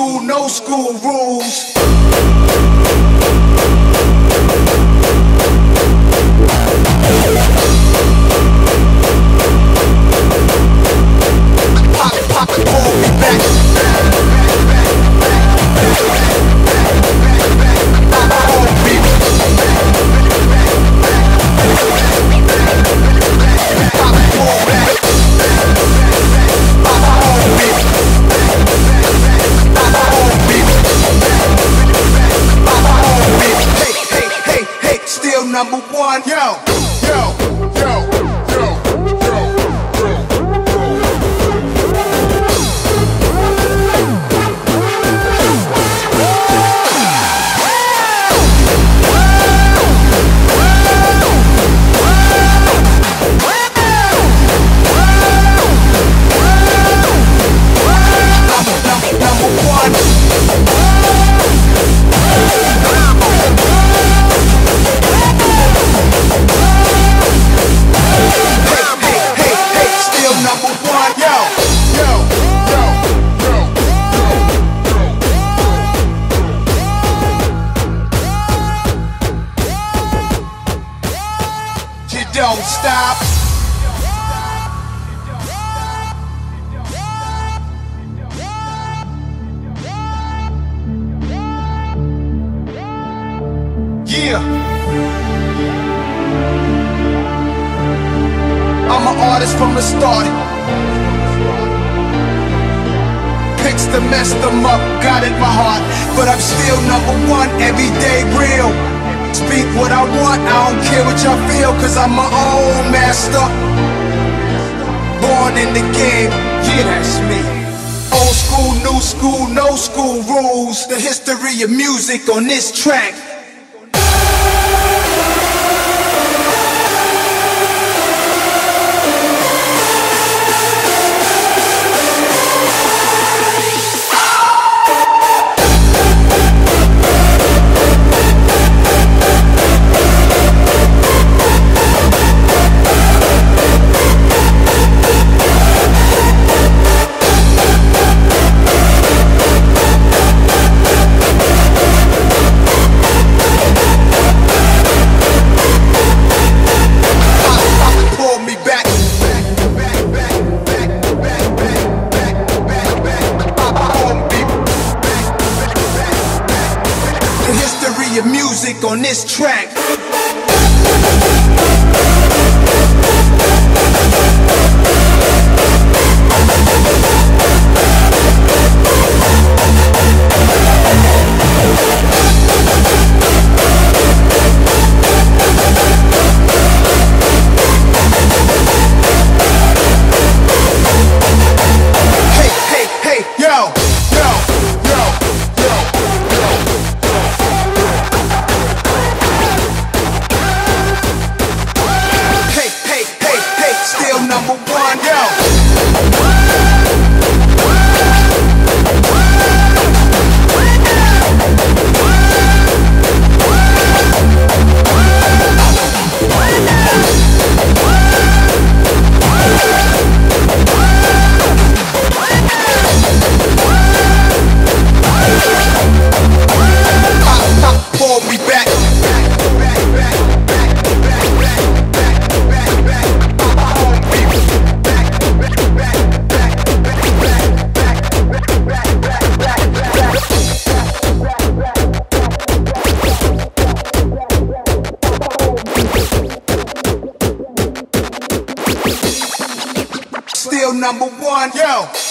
school, no school rules. Pop it, pull me back. Number one, yo, yo, yo, yo, yo, number one. Don't stop. Yeah. I'm an artist from the start. Picks to mess them up, got it in my heart. But I'm still number one, everyday real. Speak what I want, I don't care what y'all feel, cause I'm my own master. Born in the game, yeah, that's me. Old school, new school, no school rules. The history of music on this track. Your music on this track. Hey, hey, hey, yo, yo, yo, yo, yo. Still number one, yo. Pull me back. Still number one, yo.